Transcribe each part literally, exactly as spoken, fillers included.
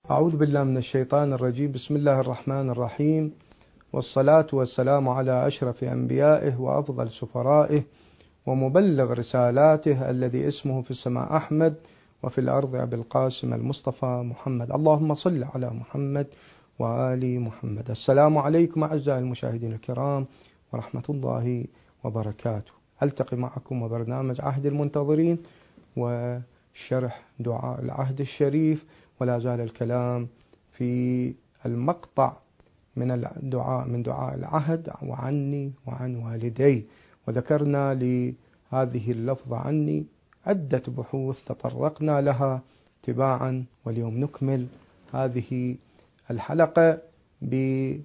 أعوذ بالله من الشيطان الرجيم. بسم الله الرحمن الرحيم، والصلاة والسلام على أشرف أنبيائه وأفضل سفرائه ومبلغ رسالاته الذي اسمه في السماء أحمد وفي الأرض أبي القاسم المصطفى محمد. اللهم صل على محمد وآل محمد. السلام عليكم أعزائي المشاهدين الكرام ورحمة الله وبركاته. ألتقي معكم وبرنامج عهد المنتظرين وشرح دعاء العهد الشريف، ولا زال الكلام في المقطع من الدعاء من دعاء العهد وعني وعن والدي، وذكرنا لهذه اللفظة عني عدة بحوث تطرقنا لها تباعا، واليوم نكمل هذه الحلقة بمعرفة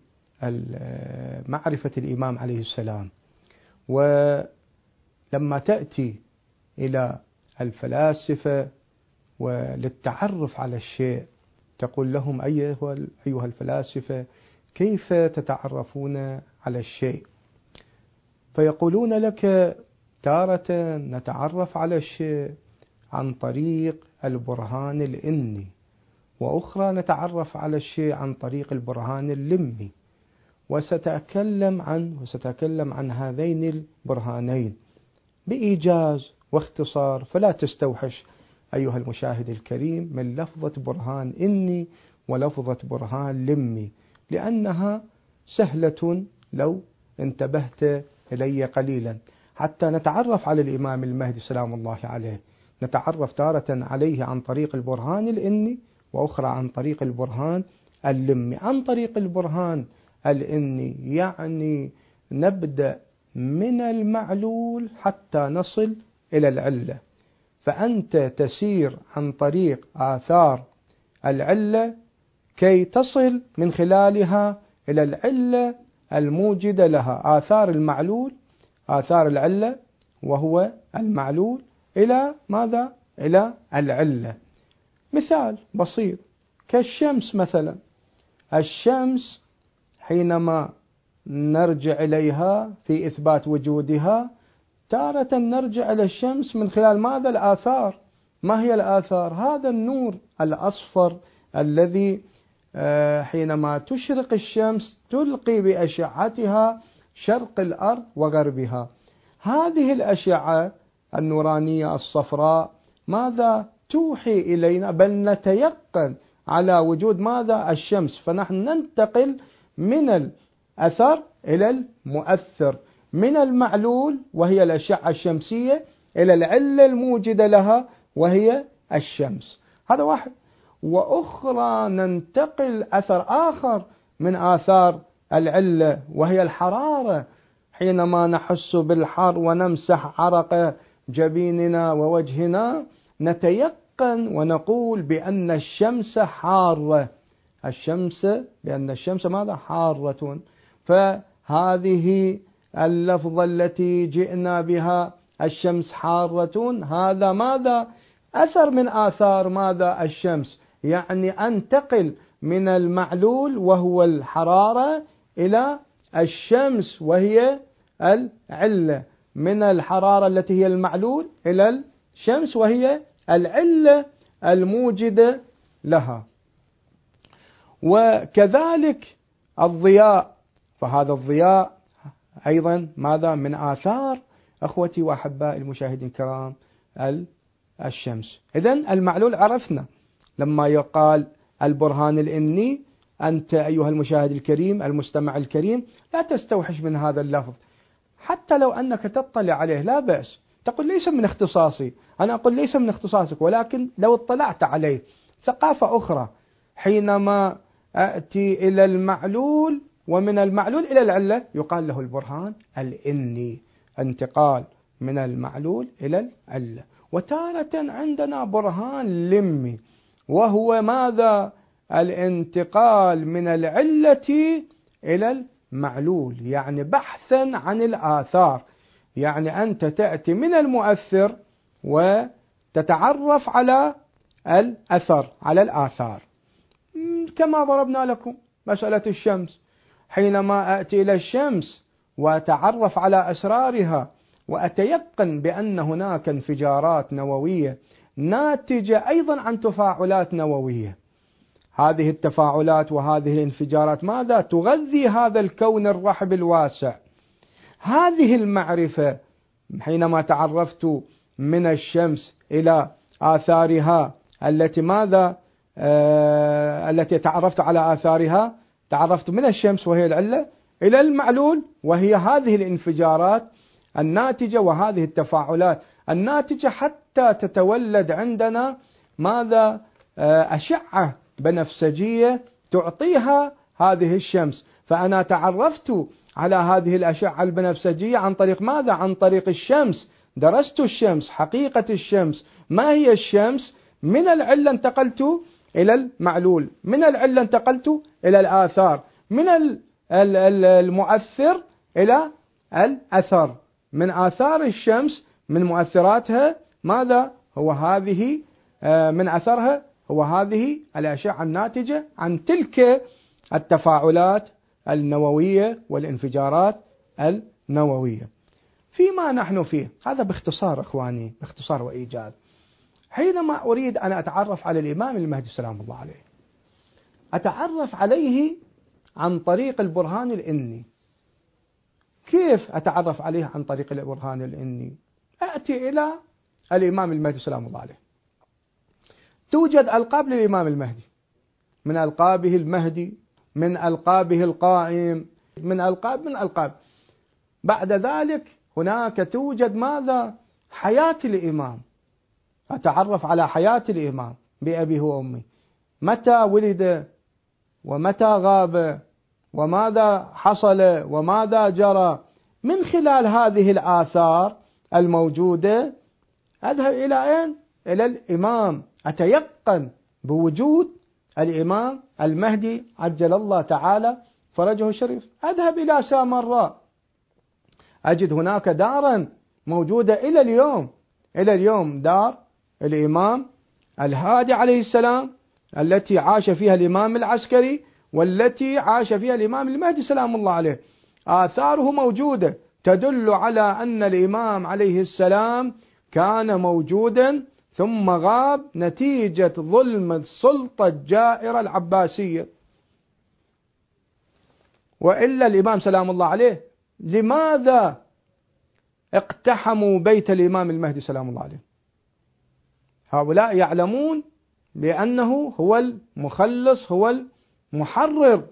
الإمام عليه السلام. ولما تأتي إلى الفلاسفة وللتعرف على الشيء تقول لهم أيها الفلاسفة كيف تتعرفون على الشيء؟ فيقولون لك تارة نتعرف على الشيء عن طريق البرهان الإني، وأخرى نتعرف على الشيء عن طريق البرهان اللمي، وستتكلم عن وستتكلم عن هذين البرهانين بإيجاز واختصار، فلا تستوحش أيها المشاهد الكريم من لفظة برهان إني ولفظة برهان لمي، لأنها سهلة لو انتبهت إلي قليلا. حتى نتعرف على الإمام المهدي سلام الله عليه، نتعرف تارة عليه عن طريق البرهان الإني، وأخرى عن طريق البرهان اللمي. عن طريق البرهان الإني يعني نبدأ من المعلول حتى نصل إلى العلة، فأنت تسير عن طريق آثار العلة كي تصل من خلالها إلى العلة الموجدة لها. آثار المعلول آثار العلة وهو المعلول إلى ماذا؟ إلى العلة. مثال بسيط كالشمس مثلا، الشمس حينما نرجع إليها في إثبات وجودها تارة نرجع إلى الشمس من خلال ماذا؟ الآثار. ما هي الآثار؟ هذا النور الأصفر الذي حينما تشرق الشمس تلقي بأشعتها شرق الأرض وغربها. هذه الأشعة النورانية الصفراء ماذا توحي إلينا؟ بل نتيقن على وجود ماذا؟ الشمس. فنحن ننتقل من الأثر إلى المؤثر، من المعلول وهي الأشعة الشمسية إلى العلة الموجدة لها وهي الشمس. هذا واحد. وأخرى ننتقل أثر آخر من آثار العلة وهي الحرارة، حينما نحس بالحر ونمسح عرق جبيننا ووجهنا نتيقن ونقول بأن الشمس حارة، الشمس بأن الشمس ماذا؟ حارة. فهذه اللفظة التي جئنا بها الشمس حارة هذا ماذا؟ أثر من آثار ماذا؟ الشمس. يعني أنتقل من المعلول وهو الحرارة إلى الشمس وهي العلة، من الحرارة التي هي المعلول إلى الشمس وهي العلة الموجدة لها. وكذلك الضياء، فهذا الضياء أيضا ماذا؟ من آثار أخوتي وأحبائي المشاهدين الكرام الشمس. إذن المعلول عرفنا. لما يقال البرهان الإني أنت أيها المشاهد الكريم المستمع الكريم لا تستوحش من هذا اللفظ، حتى لو أنك تطلع عليه لا بأس، تقول ليس من اختصاصي، أنا أقول ليس من اختصاصك، ولكن لو اطلعت عليه ثقافة أخرى. حينما أتي إلى المعلول ومن المعلول إلى العلة يقال له البرهان الإني، انتقال من المعلول إلى العلة. وتارة عندنا برهان لمي وهو ماذا؟ الانتقال من العلة إلى المعلول، يعني بحثا عن الآثار. يعني أنت تأتي من المؤثر وتتعرف على الأثر على الآثار، كما ضربنا لكم مسألة الشمس. حينما أتي إلى الشمس وأتعرف على أسرارها وأتيقن بأن هناك انفجارات نووية ناتجة أيضا عن تفاعلات نووية، هذه التفاعلات وهذه الانفجارات ماذا تغذي هذا الكون الرحب الواسع. هذه المعرفة حينما تعرفت من الشمس إلى آثارها التي ماذا آه التي تعرفت على آثارها، تعرفت من الشمس وهي العلة إلى المعلول وهي هذه الانفجارات الناتجة وهذه التفاعلات الناتجة حتى تتولد عندنا ماذا آه أشعة بنفسجية تعطيها هذه الشمس. فأنا تعرفت على هذه الأشعة البنفسجية عن طريق ماذا؟ عن طريق الشمس. درست الشمس، حقيقة الشمس، ما هي الشمس؟ من العلة انتقلت إلى المعلول، من العلة انتقلت إلى الآثار، من المؤثر إلى الأثر، من آثار الشمس من مؤثراتها ماذا؟ هو هذه من أثرها هو هذه الأشعة الناتجة عن تلك التفاعلات النووية والانفجارات النووية. فيما نحن فيه هذا باختصار إخواني، باختصار وإيجاز. حينما أريد أن أتعرف على الإمام المهدي سلام الله عليه، أتعرف عليه عن طريق البرهان الإني. كيف أتعرف عليه عن طريق البرهان الإني؟ أأتي إلى الإمام المهدي سلام الله عليه. توجد ألقاب للإمام المهدي، من ألقابه المهدي، من ألقابه القائم، من ألقاب من ألقاب. بعد ذلك هناك توجد ماذا؟ حياة الإمام. أتعرف على حياة الإمام بأبيه وأمي، متى ولد ومتى غاب وماذا حصل وماذا جرى. من خلال هذه الآثار الموجودة أذهب إلى أين؟ إلى الإمام. أتيقن بوجود الإمام المهدي عجل الله تعالى فرجه الشريف. أذهب إلى سامراء، أجد هناك دارا موجودة إلى اليوم، إلى اليوم دار الإمام الهادي عليه السلام التي عاش فيها الإمام العسكري والتي عاش فيها الإمام المهدي سلام الله عليه. آثاره موجودة تدل على أن الإمام عليه السلام كان موجودا ثم غاب نتيجة ظلم السلطة الجائرة العباسية. وإلا الإمام سلام الله عليه لماذا اقتحموا بيت الإمام المهدي سلام الله عليه؟ هؤلاء يعلمون بأنه هو المخلص، هو المحرر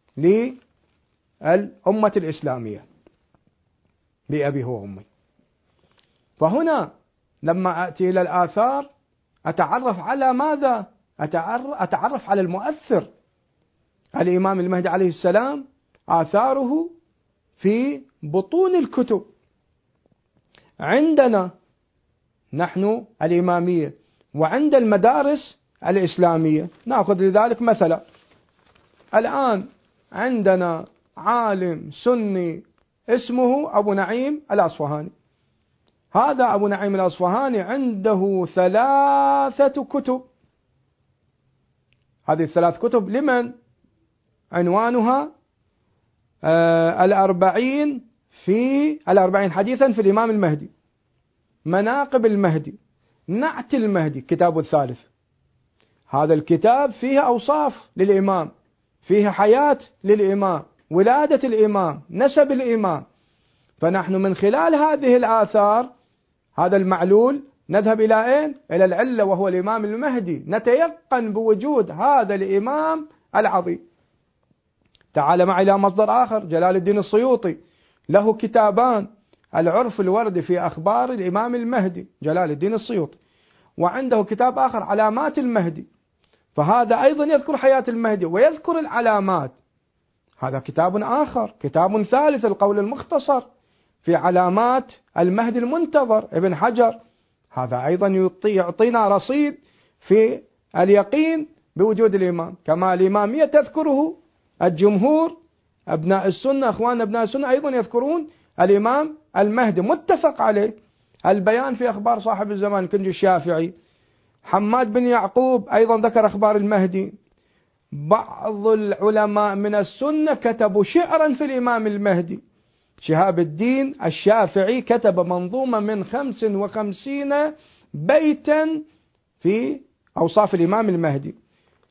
للأمة الإسلامية بأبيه وأمي. فهنا لما أتي إلى الآثار أتعرف على ماذا؟ أتعرف على المؤثر. الإمام المهدي عليه السلام آثاره في بطون الكتب عندنا نحن الإمامية وعند المدارس الإسلامية. نأخذ لذلك مثلا الآن عندنا عالم سني اسمه أبو نعيم الأصفهاني. هذا أبو نعيم الأصفهاني عنده ثلاثة كتب. هذه الثلاث كتب لمن؟ عنوانها آه الأربعين في الأربعين حديثا في الإمام المهدي، مناقب المهدي، نعت المهدي، كتاب الثالث. هذا الكتاب فيه أوصاف للإمام، فيه حياة للإمام، ولادة الإمام، نسب الإمام. فنحن من خلال هذه الآثار هذا المعلول نذهب إلى أين؟ إلى العلة وهو الإمام المهدي، نتيقن بوجود هذا الإمام العظيم. تعال معي إلى مصدر آخر، جلال الدين السيوطي له كتابان، العرف الوردي في أخبار الإمام المهدي جلال الدين السيوطي، وعنده كتاب آخر علامات المهدي، فهذا أيضا يذكر حياة المهدي ويذكر العلامات. هذا كتاب آخر. كتاب ثالث القول المختصر في علامات المهدي المنتظر ابن حجر، هذا أيضا يعطينا رصيد في اليقين بوجود الإمام. كما الإمامية تذكره الجمهور أبناء السنة، أخوان أبناء السنة أيضا يذكرون الإمام المهدي متفق عليه. البيان في أخبار صاحب الزمان كنج الشافعي. حماد بن يعقوب أيضا ذكر أخبار المهدي. بعض العلماء من السنة كتبوا شعرا في الإمام المهدي. شهاب الدين الشافعي كتب منظومة من خمس وخمسين بيتا في أوصاف الإمام المهدي.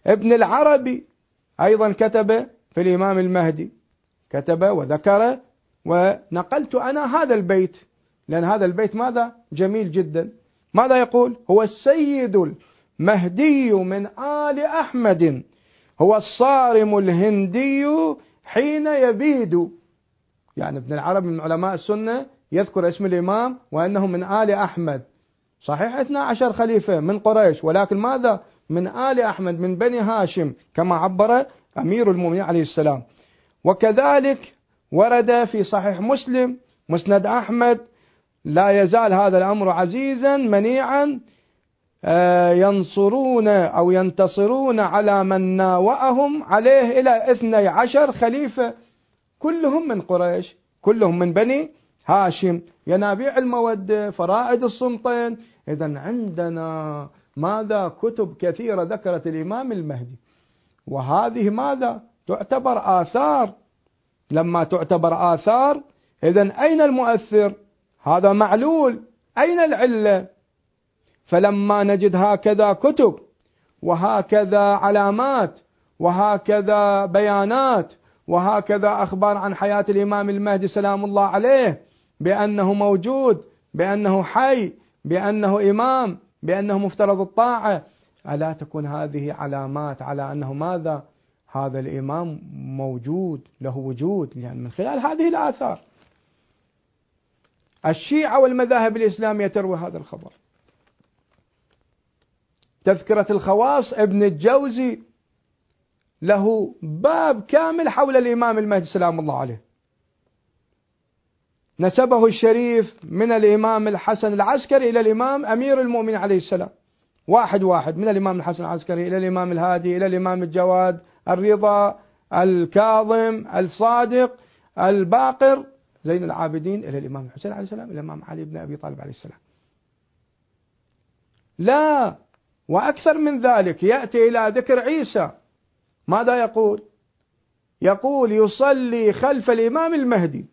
ابن العربي أيضا كتب في الإمام المهدي، كتب وذكر، ونقلت أنا هذا البيت لأن هذا البيت ماذا جميل جدا. ماذا يقول؟ هو السيد المهدي من آل أحمد، هو الصارم الهندي حين يبيد. يعني ابن العربي من علماء السنة يذكر اسم الإمام وأنه من آل أحمد، صحيح اثنا عشر خليفة من قريش، ولكن ماذا؟ من آل أحمد، من بني هاشم، كما عبر أمير المؤمنين عليه السلام. وكذلك ورد في صحيح مسلم مسند أحمد: لا يزال هذا الأمر عزيزا منيعا، ينصرون أو ينتصرون على من ناوأهم عليه إلى اثني عشر خليفة، كلهم من قريش، كلهم من بني هاشم، ينابيع المودة، فرائد الصمتين. إذن عندنا ماذا؟ كتب كثيرة ذكرت الإمام المهدي، وهذه ماذا؟ تعتبر آثار. لما تعتبر آثار، إذن أين المؤثر؟ هذا معلول، أين العلة؟ فلما نجد هكذا كتب وهكذا علامات وهكذا بيانات وهكذا أخبار عن حياة الإمام المهدي سلام الله عليه، بأنه موجود، بأنه حي، بأنه إمام، بأنه مفترض الطاعة، ألا تكون هذه علامات على أنه ماذا؟ هذا الإمام موجود، له وجود، يعني من خلال هذه الآثار. الشيعة والمذاهب الإسلامية تروي هذا الخبر. تذكرة الخواص ابن الجوزي له باب كامل حول الإمام المهدي سلام الله عليه، نسبه الشريف من الإمام الحسن العسكري إلى الإمام أمير المؤمنين عليه السلام، واحد واحد، من الإمام الحسن العسكري إلى الإمام الهادي إلى الإمام الجواد الرضا الكاظم الصادق الباقر زين العابدين إلى الإمام الحسين عليه السلام إلى الإمام علي بن أبي طالب عليه السلام. لا، وأكثر من ذلك، يأتي إلى ذكر عيسى، ماذا يقول؟ يقول يصلي خلف الإمام المهدي،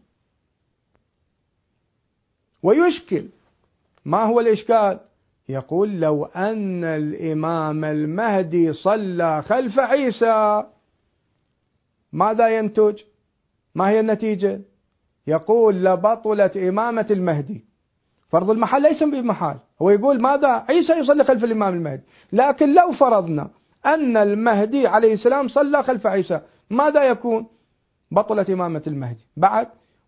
ويشكل. ما هو الإشكال؟ يقول لو أن الإمام المهدي صلى خلف عيسى ماذا ينتج؟ ما هي النتيجة؟ يقول لبطلت إمامة المهدي. فرض المحال ليس بمحال، هو يقول ماذا؟ عيسى يصلي خلف الإمام المهدي، لكن لو فرضنا أن المهدي عليه السلام صلى خلف عيسى ماذا يكون؟ بطلت إمامة المهدي بعد،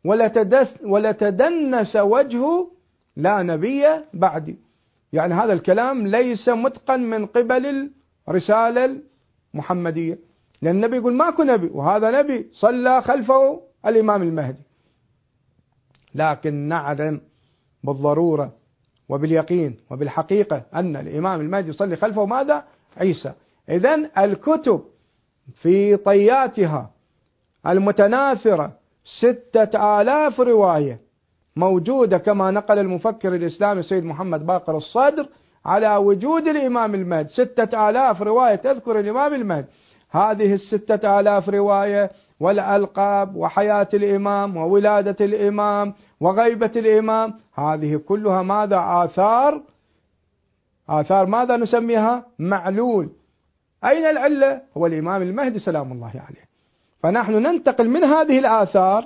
ولتدنس وجهه لا نبي بعدي. يعني هذا الكلام ليس متقن من قبل الرسالة المحمدية، لأن النبي يقول ماكو نبي وهذا نبي صلى خلفه الإمام المهدي. لكن نعلم بالضرورة وباليقين وبالحقيقة أن الإمام المهدي يصلي خلفه ماذا؟ عيسى. إذن الكتب في طياتها المتناثرة ستة آلاف رواية موجودة، كما نقل المفكر الإسلامي السيد محمد باقر الصدر على وجود الإمام المهدي، ستة آلاف رواية تذكر الإمام المهدي. هذه الستة آلاف رواية والألقاب وحياة الإمام وولادة الإمام وغيبة الإمام، هذه كلها ماذا؟ آثار. آثار ماذا نسميها؟ معلول. أين العلة؟ هو الإمام المهدي سلام الله عليه. فنحن ننتقل من هذه الآثار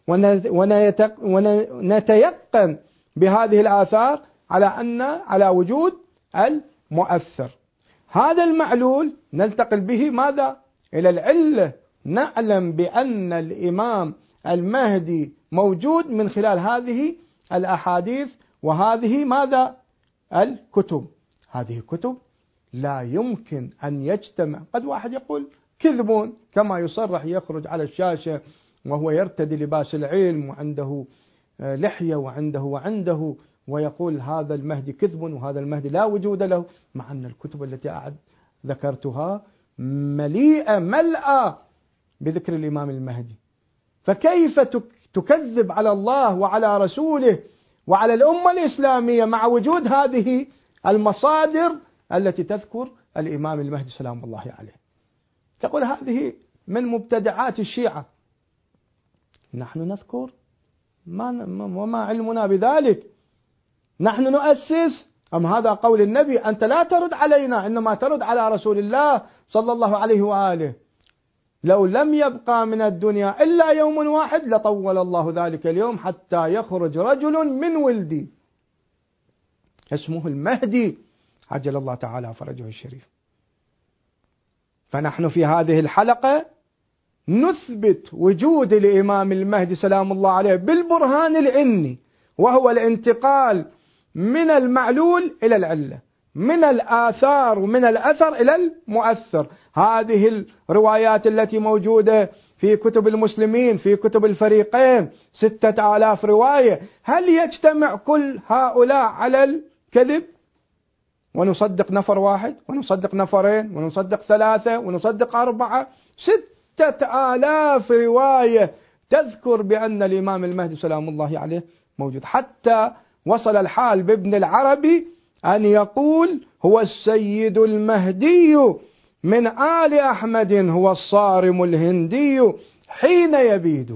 ونتيقن بهذه الآثار على أن على وجود المؤثر. هذا المعلول ننتقل به ماذا؟ إلى العلة. نعلم بأن الإمام المهدي موجود من خلال هذه الأحاديث وهذه ماذا؟ الكتب. هذه كتب لا يمكن أن يجتمع. قد واحد يقول كذبون، كما يصرح يخرج على الشاشة وهو يرتدي لباس العلم وعنده لحية وعنده وعنده ويقول هذا المهدي كذب وهذا المهدي لا وجود له، مع أن الكتب التي أعد ذكرتها مليئة ملأة بذكر الإمام المهدي. فكيف تكذب على الله وعلى رسوله وعلى الأمة الإسلامية مع وجود هذه المصادر التي تذكر الإمام المهدي سلام الله عليه؟ تقول هذه من مبتدعات الشيعة. نحن نذكر ما وما علمنا بذلك. نحن نؤسس أم هذا قول النبي؟ أنت لا ترد علينا، إنما ترد على رسول الله صلى الله عليه وآله. لو لم يبقى من الدنيا إلا يوم واحد لطول الله ذلك اليوم حتى يخرج رجل من ولدي اسمه المهدي عجل الله تعالى فرجه الشريف. فنحن في هذه الحلقة نثبت وجود الإمام المهدي سلام الله عليه بالبرهان العلمي، وهو الانتقال من المعلول إلى العلة، من الآثار ومن الأثر إلى المؤثر. هذه الروايات التي موجودة في كتب المسلمين في كتب الفريقين ستة آلاف رواية، هل يجتمع كل هؤلاء على الكذب ونصدق نفر واحد ونصدق نفرين ونصدق ثلاثة ونصدق أربعة؟ ستة آلاف رواية تذكر بأن الإمام المهدي سلام الله عليه موجود، حتى وصل الحال بابن العربي أن يقول هو السيد المهدي من آل أحمد هو الصارم الهندي حين يبيد.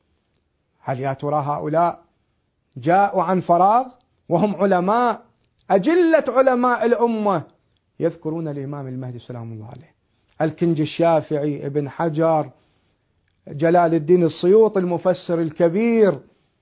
هل يا ترى هؤلاء جاءوا عن فراغ وهم علماء أجلة علماء الأمة يذكرون الإمام المهدي سلام الله عليه؟ الكنج الشافعي، ابن حجر، جلال الدين السيوطي المفسر الكبير،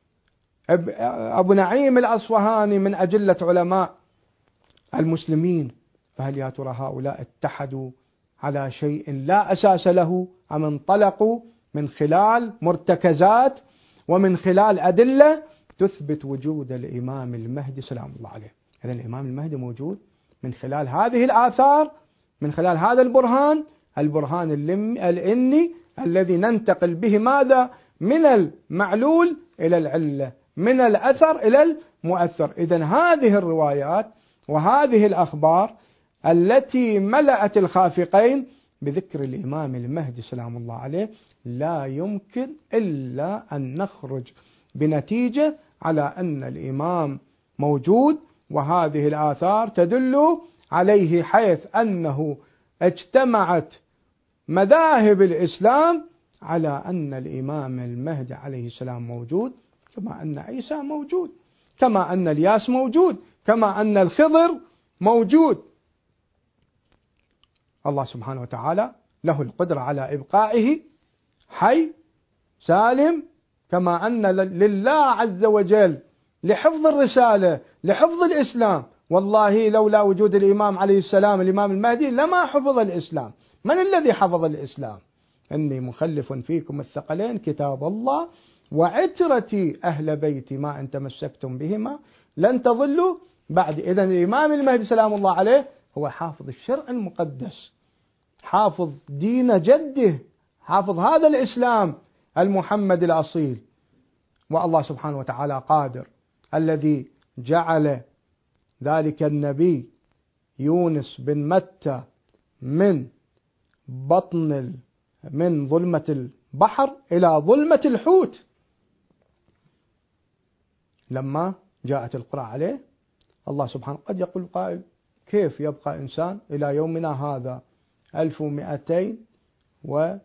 أبو نعيم الأصفهاني من أجلة علماء المسلمين. فهل يا ترى هؤلاء اتحدوا على شيء لا أساس له أم انطلقوا من خلال مرتكزات ومن خلال أدلة تثبت وجود الإمام المهدي سلام الله عليه؟ إذن الإمام المهدي موجود من خلال هذه الآثار، من خلال هذا البرهان، البرهان الإني الذي ننتقل به ماذا؟ من المعلول إلى العلة، من الأثر إلى المؤثر. إذن هذه الروايات وهذه الأخبار التي ملأت الخافقين بذكر الإمام المهدي سلام الله عليه لا يمكن إلا أن نخرج بنتيجة على أن الإمام موجود، وهذه الآثار تدل عليه، حيث أنه اجتمعت مذاهب الإسلام على أن الإمام المهدي عليه السلام موجود، كما أن عيسى موجود، كما أن الياس موجود، كما أن الخضر موجود. الله سبحانه وتعالى له القدرة على إبقائه حي سالم، كما أن لله عز وجل لحفظ الرسالة، لحفظ الإسلام. والله لولا وجود الإمام عليه السلام الإمام المهدي لما حفظ الإسلام. من الذي حفظ الإسلام؟ إني مخلف فيكم الثقلين كتاب الله وعترتي أهل بيتي ما أن تمسكتم بهما لن تضلوا بعد. إذن الإمام المهدي سلام الله عليه هو حافظ الشرع المقدس، حافظ دين جده، حافظ هذا الإسلام المحمد الأصيل. والله سبحانه وتعالى قادر، الذي جعل ذلك النبي يونس بن متى من بطن من ظلمة البحر إلى ظلمة الحوت. لما جاءت القرى عليه الله سبحانه، قد يقول قائل كيف يبقى إنسان إلى يومنا هذا ألف ومئتين وبضع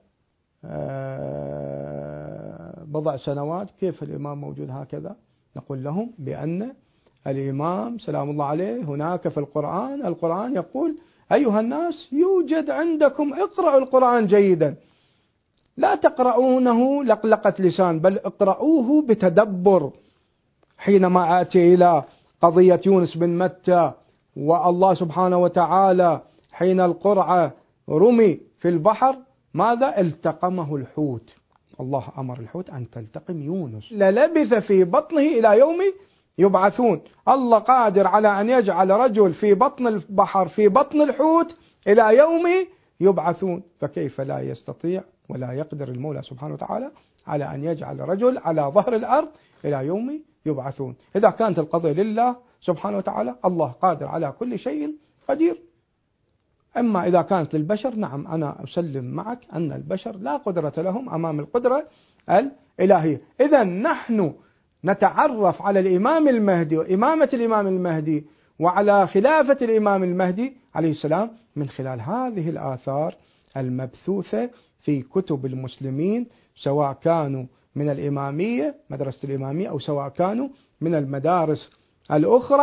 سنوات، كيف الإمام موجود هكذا؟ نقول لهم بأن الإمام سلام الله عليه هناك في القرآن، القرآن يقول أيها الناس يوجد عندكم اقرأوا القرآن جيدا، لا تقرؤونه لقلقة لسان، بل اقرؤوه بتدبر. حينما آتي إلى قضية يونس بن متى والله سبحانه وتعالى حين القرعة رمي في البحر ماذا؟ التقمه الحوت، الله أمر الحوت أن تلتقم يونس، للبث في بطنه إلى يوم يبعثون. الله قادر على أن يجعل رجل في بطن البحر في بطن الحوت إلى يوم يبعثون، فكيف لا يستطيع ولا يقدر المولى سبحانه وتعالى على أن يجعل رجل على ظهر الأرض إلى يوم يبعثون؟ إذا كانت القضية لله سبحانه وتعالى، الله قادر على كل شيء قدير. أما إذا كانت للبشر، نعم أنا أسلم معك أن البشر لا قدرة لهم أمام القدرة الإلهية. إذا نحن نتعرف على الإمام المهدي وإمامة الإمام المهدي وعلى خلافة الإمام المهدي عليه السلام من خلال هذه الآثار المبثوثة في كتب المسلمين، سواء كانوا من الإمامية مدرسة الإمامية أو سواء كانوا من المدارس الأخرى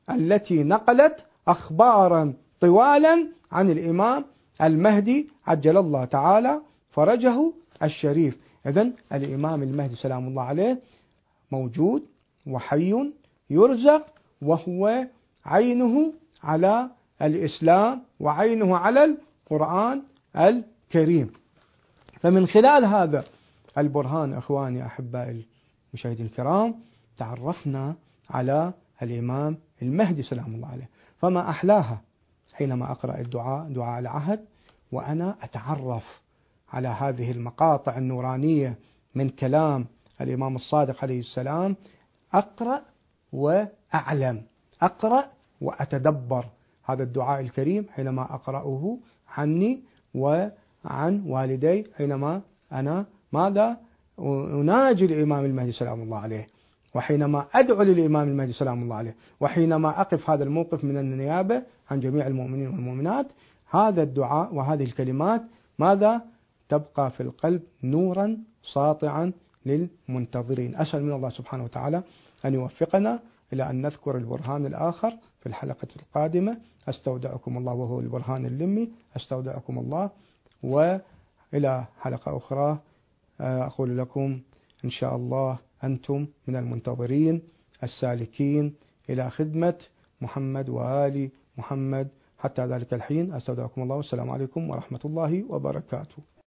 التي نقلت أخبارا طوالا عن الإمام المهدي عجل الله تعالى فرجه الشريف. إذن الإمام المهدي سلام الله عليه موجود وحي يرزق، وهو عينه على الإسلام وعينه على القرآن الكريم. فمن خلال هذا البرهان أخواني أحبائي المشاهدين الكرام تعرفنا على الإمام المهدي سلام الله عليه. فما أحلاها حينما أقرأ الدعاء دعاء العهد وأنا أتعرف على هذه المقاطع النورانية من كلام الإمام الصادق عليه السلام، أقرأ وأعلم، أقرأ وأتدبر هذا الدعاء الكريم حينما أقرأه عني وعن والدي، حينما أنا ماذا أناجي الإمام المهدي سلام الله عليه، وحينما أدعو للإمام المهدي سلام الله عليه، وحينما أقف هذا الموقف من النيابة عن جميع المؤمنين والمؤمنات. هذا الدعاء وهذه الكلمات ماذا تبقى في القلب نورا ساطعا للمنتظرين. أسأل من الله سبحانه وتعالى أن يوفقنا إلى أن نذكر البرهان الآخر في الحلقة القادمة. أستودعكم الله وهو البرهان اللمي. أستودعكم الله، وإلى حلقة أخرى أقول لكم إن شاء الله أنتم من المنتظرين السالكين إلى خدمة محمد وآل محمد. حتى ذلك الحين أستودعكم الله، والسلام عليكم ورحمة الله وبركاته.